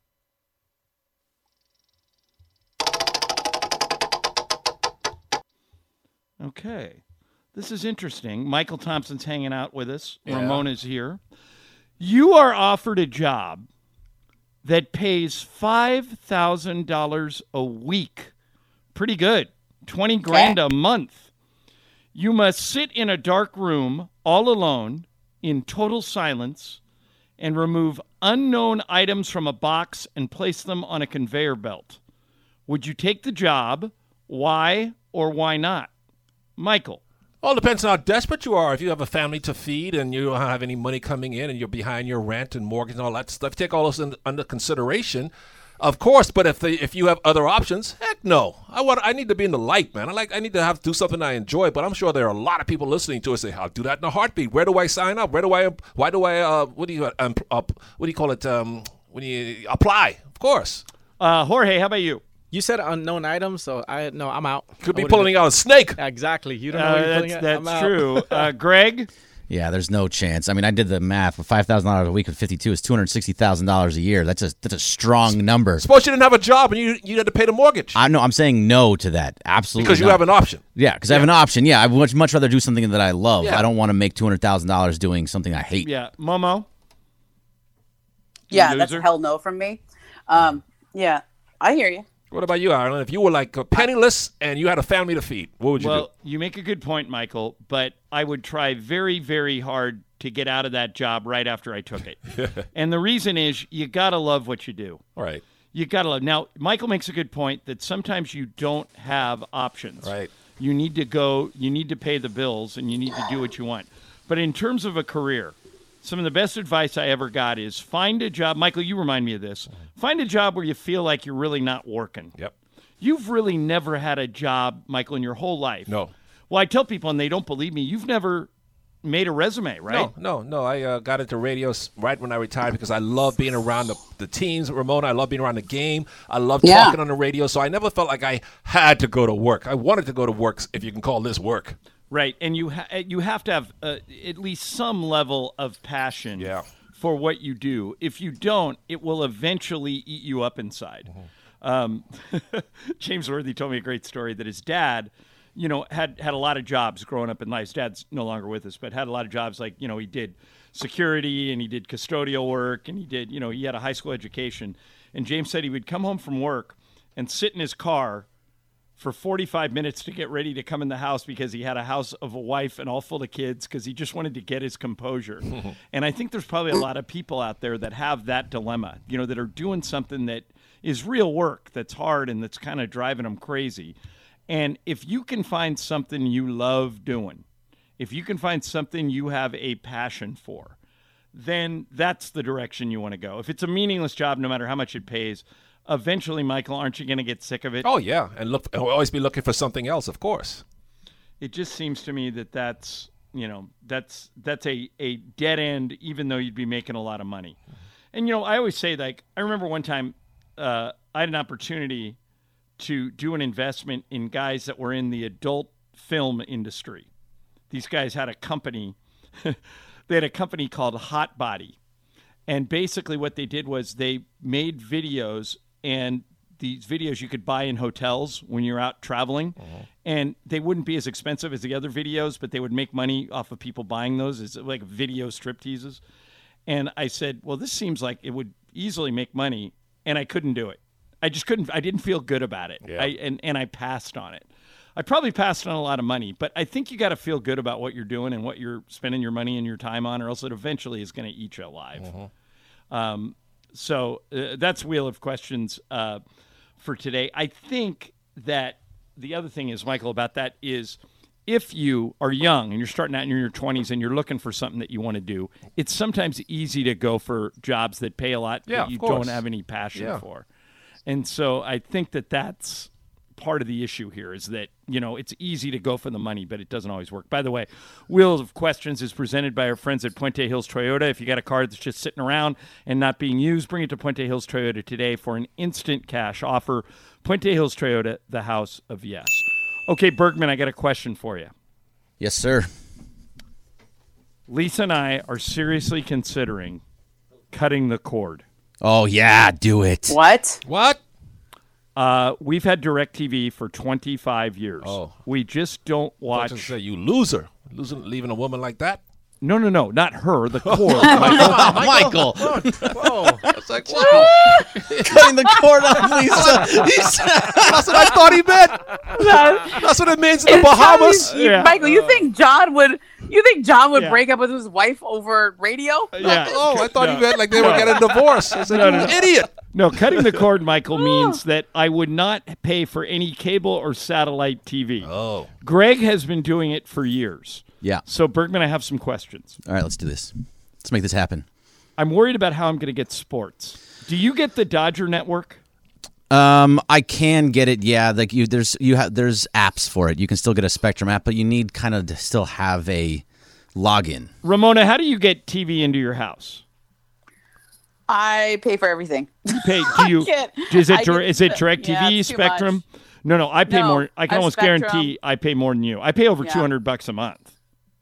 Okay. This is interesting. Michael Thompson's hanging out with us. Yeah. Ramona's here. You are offered a job that pays five thousand dollars a week. Pretty good. twenty grand a month. You must sit in a dark room all alone in total silence and remove unknown items from a box and place them on a conveyor belt. Would you take the job? Why or why not? Michael. All depends on how desperate you are. If you have a family to feed and you don't have any money coming in and you're behind your rent and mortgage and all that stuff, take all those in, under consideration, of course. But if the, if you have other options, heck no. I want I need to be in the light, man. I like I need to have to do something I enjoy. But I'm sure there are a lot of people listening to us say, "I'll do that in a heartbeat." Where do I sign up? Where do I? Why do I? Uh, what do you? Um, uh, what do you call it? Um, when you apply, of course. Uh, Jorge, how about you? You said unknown items, so I no, I'm out. Could be I wouldn't pulling do- out a snake. Exactly. You don't know Uh, what you're that's pulling out. that's I'm out. true. Uh, Greg? Yeah, there's no chance. I mean, I did the math. But five thousand dollars a week with fifty-two is two hundred sixty thousand dollars a year. That's a that's a strong number. Suppose you didn't have a job and you you had to pay the mortgage I know. I'm saying no to that. Absolutely. because you not. have an option. Yeah, because I have an option. Yeah, I would much, much rather do something that I love. Yeah. I don't want to make two hundred thousand dollars doing something I hate. Yeah. Momo? Yeah, You that's loser? a hell no from me. Um, yeah, I hear you. What about you, Ireland? If you were like uh, penniless and you had a family to feed, what would you Well, you make a good point, Michael, but I would try very, very hard to get out of that job right after I took it. And the reason is you got to love what you do. do? All right. You got to love. Now, Michael makes a good point that sometimes you don't have options. Right. You need to go, you need to pay the bills, and you need to do what you want. But in terms of a career, some of the best advice I ever got is find a job. Michael, you remind me of this. Find a job where you feel like you're really not working. Yep. You've really never had a job, Michael, in your whole life. No. Well, I tell people, and they don't believe me, you've never made a resume, right? No, no, no. I uh, got into radio s- right when I retired because I love being around the, the teams, Ramona. I love being around the game. I love Yeah. talking on the radio. So I never felt like I had to go to work. I wanted to go to work, if you can call this work. Right, and you ha- you have to have uh, at least some level of passion Yeah. for what you do. If you don't, it will eventually eat you up inside. Um, James Worthy told me a great story that his dad, you know, had, had a lot of jobs growing up in life. His dad's no longer with us, but had a lot of jobs like, you know, he did security and he did custodial work and he did, you know, he had a high school education. And James said he would come home from work and sit in his car for forty-five minutes to get ready to come in the house because he had a house of a wife and all full of kids because he just wanted to get his composure. And I think there's probably a lot of people out there that have that dilemma, you know, that are doing something that is real work, that's hard and that's kind of driving them crazy. And if you can find something you love doing, if you can find something you have a passion for, then that's the direction you want to go. If it's a meaningless job, no matter how much it pays, eventually, Michael, aren't you going to get sick of it? Oh, yeah. And look, I'll always be looking for something else, of course. It just seems to me that that's, you know, that's that's a, a dead end, even though you'd be making a lot of money. And, you know, I always say, like, I remember one time uh, I had an opportunity to do an investment in guys that were in the adult film industry. These guys had a company. They had a company called Hot Body. And basically what they did was they made videos, and these videos you could buy in hotels when you're out traveling. Uh-huh. And they wouldn't be as expensive as the other videos, but they would make money off of people buying those. It's like video strip teases. And I said, well, this seems like it would easily make money. And I couldn't do it. I just couldn't. I didn't feel good about it. Yeah. I, and, and I passed on it. I probably passed on a lot of money, but I think you got to feel good about what you're doing and what you're spending your money and your time on, or else it eventually is going to eat you alive. Mm-hmm. Um, so uh, that's Wheel of Questions uh, for today. I think that the other thing is, Michael, about that is if you are young and you're starting out in your twenties and you're looking for something that you want to do, it's sometimes easy to go for jobs that pay a lot yeah, that you don't have any passion yeah. for. And so I think that that's part of the issue here is that, you know, it's easy to go for the money, but it doesn't always work. By the way, Wheel of Questions is presented by our friends at Puente Hills Toyota. If you got a car that's just sitting around and not being used, bring it to Puente Hills Toyota today for an instant cash offer. Puente Hills Toyota, the house of yes. Okay, Bergman, I got a question for you. Yes, sir. Lisa and I are seriously considering cutting the cord. Oh, yeah, do it. What? What? Uh, we've had DirecTV for twenty-five years. Oh. We just don't watch. I was gonna say, you loser. Losing, leaving a woman like that? No, no, no, not her, the cord. Michael. Michael. Whoa. I was like, wow. Cutting the cord off Lisa. That's what I thought he meant. That's what it means in the Bahamas. You, Yeah. Michael, you think John would you think John would Yeah. break up with his wife over radio? Yeah. Oh, I thought No. he meant like they were getting a divorce. I said, No, you no, no. idiot. No, cutting the cord, Michael, means that I would not pay for any cable or satellite T V. Oh. Greg has been doing it for years. Yeah. So, Bergman, I have some questions. All right, let's do this. Let's make this happen. I'm worried about how I'm going to get sports. Do you get the Dodger Network? Um, I can get it. Yeah, like you, there's you have there's apps for it. You can still get a Spectrum app, but you need kind of to still have a login. Ramona, how do you get T V into your house? I pay for everything. You pay? Do you? can't- is it I dir- get- is it DirecTV, yeah, it's too Spectrum? much. No, no. I pay No, more. I can I have almost Spectrum. guarantee I pay more than you. I pay over Yeah. two hundred bucks a month.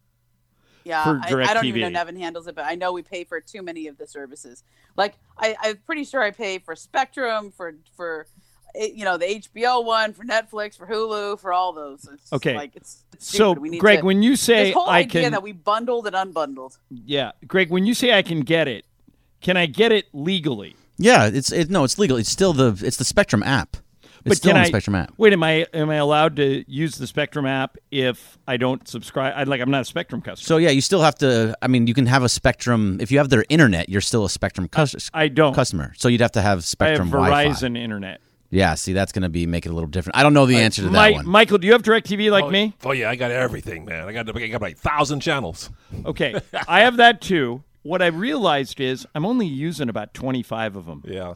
Yeah, for I, I don't even DirecTV. know Nevin handles it, but I know we pay for too many of the services. Like I, I'm pretty sure I pay for Spectrum, for for eh, you know the H B O one, for Netflix, for Hulu, for all those. It's Okay. like it's, it's So, stupid. We need Greg, to- when you say this whole I idea can, that we bundled and unbundled. yeah, Greg, when you say I can get it, can I get it legally? Yeah, it's it, no, it's legal. It's still the it's the Spectrum app. It's But still can on I the Spectrum app. Wait, am I am I allowed to use the Spectrum app if I don't subscribe? I like I'm not a Spectrum customer. So yeah, you still have to. I mean, you can have a Spectrum if you have their internet. You're still a Spectrum cus- I don't. customer. So you'd have to have I have Spectrum Verizon Wi-Fi. internet. Yeah, see, that's going to be make it a little different. I don't know the answer to that Mi- one. Michael, do you have DirecTV like oh, me? Oh, yeah, I got everything, man. I got, I got like a thousand channels. Okay, I have that too. What I realized is I'm only using about twenty-five of them, Yeah.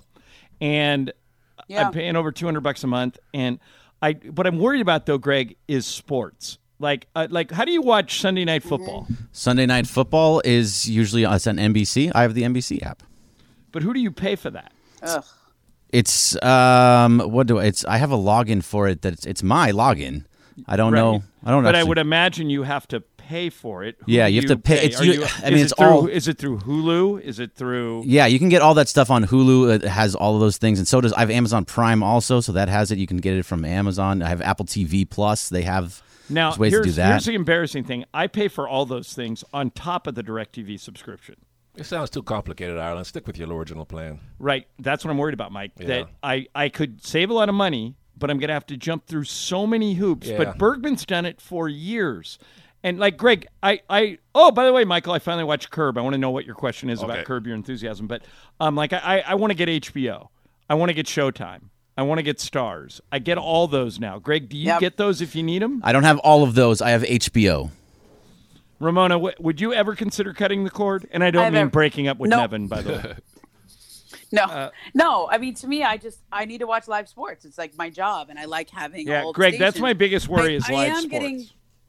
and Yeah. I'm paying over two hundred bucks a month. And I, what I'm worried about though, Greg, is sports. Like, uh, like, how do you watch Sunday Night Football? Sunday Night Football is usually it's on N B C. I have the N B C app. But who do you pay for that? Ugh. It's um, what do I, it's? I have a login for it. That it's, it's my login. I don't Right. know. I don't. But I actually- would imagine you have to pay for it. Who Yeah, do you have to pay- it's Are you- you- I mean, is it's it through, all- Is it through Hulu? Is it through? Yeah, you can get all that stuff on Hulu. It has all of those things, and so does I have Amazon Prime also, so that has it. You can get it from Amazon. I have Apple T V Plus. They have Now, there's ways here's, to do that. here's the embarrassing thing. I pay for all those things on top of the DirecTV subscription. It sounds too complicated, Ireland. Stick with your original plan. Right. That's what I'm worried about, Mike. Yeah. That I, I could save a lot of money, but I'm going to have to jump through so many hoops. Yeah. But Bergman's done it for years. And like Greg, I, I oh, by the way, Michael, I finally watched Curb. I want to know what your question is Okay. about Curb Your Enthusiasm. But um, like I, I want to get H B O. I want to get Showtime. I want to get Stars. I get all those now. Greg, do you Yep. get those if you need them? I don't have all of those. I have H B O. Ramona, w- would you ever consider cutting the cord? And I don't I've mean ever- breaking up with No. Nevin, by the way. No, Uh, no. I mean, to me, I just I need to watch live sports. It's like my job, and I like having. Yeah, all the Greg, that's stations. my biggest worry I- is I live am sports. getting-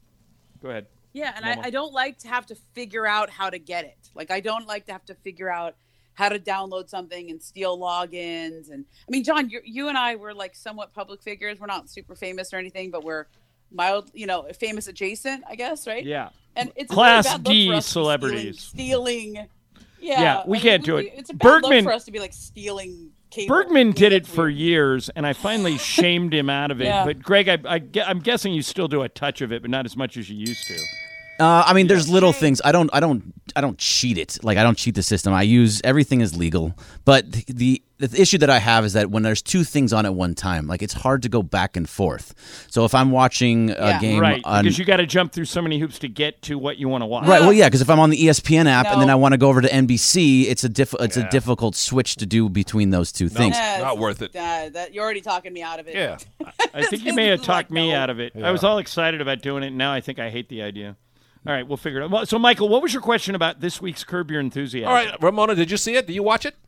Go ahead. Yeah, and Mama. I, I don't like to have to figure out how to get it. Like I don't like to have to figure out how to download something and steal logins. And I mean, John, you you and I were like somewhat public figures. We're not super famous or anything, but we're mild, you know, famous adjacent, I guess, right? Yeah. And it's a Class really bad look D for us to be celebrities. Stealing. stealing yeah, Yeah, we I can't mean, do we- it. It's a bad Bergman- look for us to be like stealing cable. Bergman We did it get for weird. years, and I finally shamed him out of it. Yeah. But Greg, I, I, gue- I'm guessing you still do a touch of it, but not as much as you used to. Uh, I mean, there's little things. I don't, I don't, I don't cheat it. Like I don't cheat the system. I use everything is legal. But the, the the issue that I have is that when there's two things on at one time, like it's hard to go back and forth. So if I'm watching a Yeah. game, Right, on, because you got to jump through so many hoops to get to what you want to watch. right, well, yeah, because if I'm on the E S P N app and then No. I want to go over to N B C, it's a diff- it's Yeah. a difficult switch to do between those two things. Yes. Not worth it. Uh, that, you're already talking me out of it. Yeah. I think you may have talked me no. out of it. Yeah. I was all excited about doing it, and now I think I hate the idea. All right, we'll figure it out. Well, so, Michael, what was your question about this week's Curb Your Enthusiasm? All right, Ramona, did you see it? Did you watch it?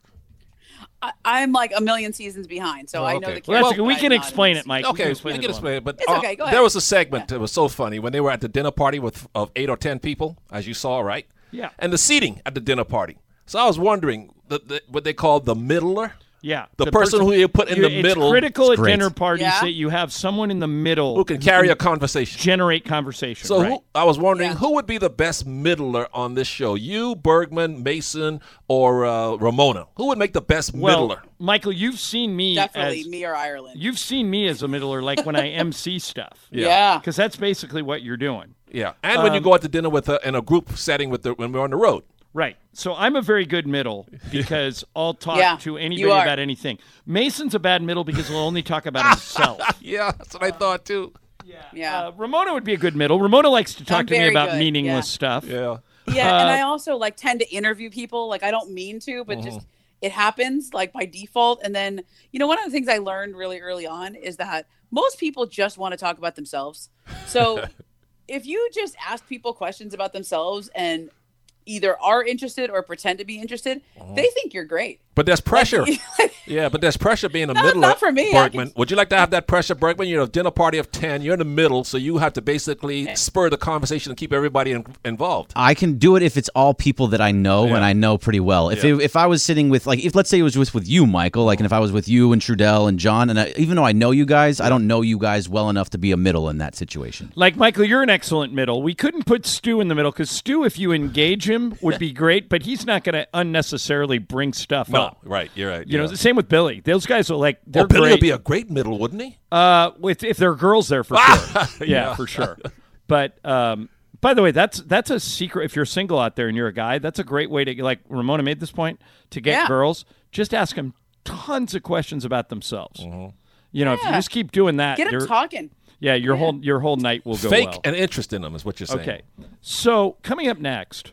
I, I'm like a million seasons behind, so Oh, I know okay. the Well, that's character, okay. We but can I'm not explain in it, this. Mike. We Okay, can we explain can it explain it. But It's uh, okay, go there ahead. was a segment that was so funny when they were at the dinner party with of eight or ten people, as you saw, right? Yeah. And the seating at the dinner party. So I was wondering the, the, what they call the middler. Yeah. The person who you put in the it's middle critical It's at great. dinner parties Yeah? that you have someone in the middle who can carry a conversation. generate conversation. So right. who, I was wondering Yeah. who would be the best middler on this show? You, Bergman, Mason, or uh, Ramona? Who would make the best well, middler? Michael, you've seen me Definitely as me or Ireland. you've seen me as a middler, like when I M C stuff. yeah. Because that's basically what you're doing. Yeah, and when you Um, go out to dinner with a, in a group setting with the, when we're on the road. Right. So I'm a very good middle because I'll talk Yeah, to you anybody are. about anything. Mason's a bad middle because he'll only talk about himself. Yeah, that's what I thought too. Yeah. Uh, Ramona would be a good middle. Ramona likes to talk I'm to me very about good, meaningless yeah. stuff. Yeah. Yeah, and Uh, I also like tend to interview people. Like I don't mean to, but Mm-hmm. just it happens like by default. And then you know, one of the things I learned really early on is that most people just want to talk about themselves. So if you just ask people questions about themselves and either are interested or pretend to be interested, they think you're great. But there's pressure. Like, Yeah, but there's pressure being a Not- middler. not for me. I Bergman. can- Would you like to have that pressure, Bergman? You're at a dinner party of ten. You're in the middle, so you have to basically spur the conversation and keep everybody in, involved. I can do it if it's all people that I know Yeah. and I know pretty well. If Yeah. it, if I was sitting with like if let's say it was just with you, Michael, like, and if I was with you and Trudell and John, and I, even though I know you guys, I don't know you guys well enough to be a middle in that situation. Like, Michael, you're an excellent middle. We couldn't put Stu in the middle because Stu, if you engage him, would be great, but he's not going to unnecessarily bring stuff No, up. right. You're right. You know, yeah. the same with Billy. Those guys are like, they're Oh, Billy great. would be a great middle, wouldn't he? Uh, with if there are girls there for sure, yeah, for sure. But um, by the way, that's that's a secret. If you're single out there and you're a guy, that's a great way to like Ramona made this point to get Yeah. girls. Just ask them tons of questions about themselves. You know, if you Yeah. just keep doing that, get them you're- talking. yeah, your whole your whole night will go Fake well. an interest in them is what you're saying. Okay, so coming up next,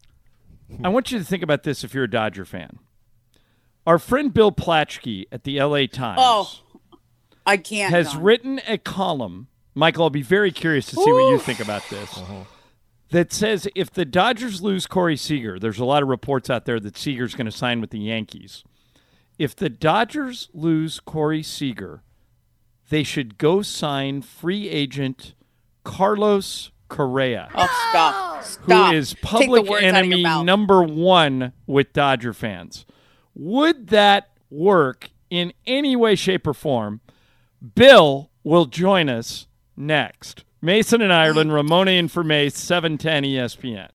I want you to think about this. If you're a Dodger fan, our friend Bill Platschke at the L A Times. Oh, I can't. has John. written a column, Michael, I'll be very curious to see what you Ooh. think about this, that says if the Dodgers lose Corey Seager, there's a lot of reports out there that Seager's going to sign with the Yankees. If the Dodgers lose Corey Seager, they should go sign free agent Carlos Correa, Oh, stop! who Stop! is Take the public words out of your enemy mouth. number one with Dodger fans. Would that work in any way, shape, or form? Bill will join us next. Mason and Ireland, Ramona in for Mace, seven ten E S P N.